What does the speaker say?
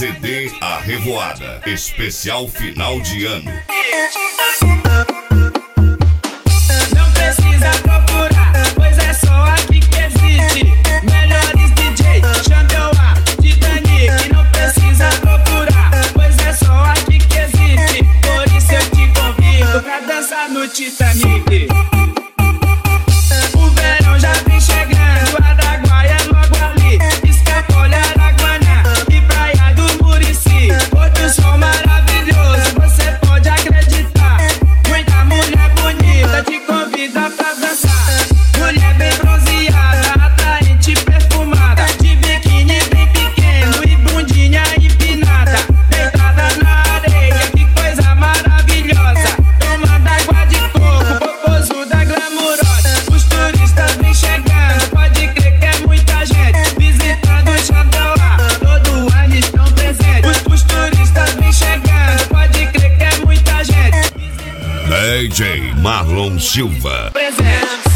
CD A Revoada, especial final de ano. Não precisa procurar, pois é só aqui que existe. Melhores DJ, Xandioá, Titanic. Não precisa procurar, pois é só aqui que existe. Por isso eu te convido pra dançar no Titanic. O verão já vem chegando, Araguaia é logo ali. Escapole, Araguaná e Praia do Murici. Outro som maravilhoso, você pode acreditar. Muita mulher bonita te convida pra dançar. Mulher bem bronzeada, atraente, perfumada, de biquíni bem pequeno e bundinha empinada. Deitada na areia, que coisa maravilhosa. Tomando água de coco, popozuda glamurosa. Os turistas vêm chegando, pode crer que é muita gente visitando o Xandioá, todo ano estão presentes. Os turistas vêm chegando, pode crer que é muita gente DJ Marlon Silva. presente.